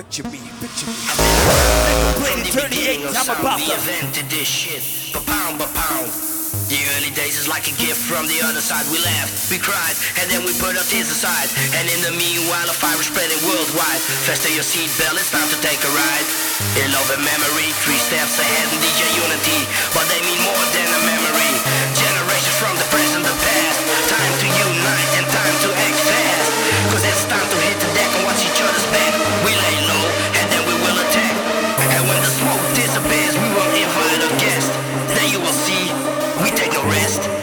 picture me. From the beginning of sound, we invented this shit, pound by pound. The early days is like a gift from the other side. We laughed, we cried, and then we put our tears aside. And in the meanwhile, a fire is spreading worldwide. Fasten your seatbelt, it's time to take a ride. In love and memory, 3 steps ahead in DJ Unity. But they mean more than a memory. Generations from the present, the past. Time to unite and time to act fast. Cause it's time to hit the deck and watch each other's back. We lay low, and then we will attack. And when the smoke disappears, we will invite a guest. Then you will see, we take no rest.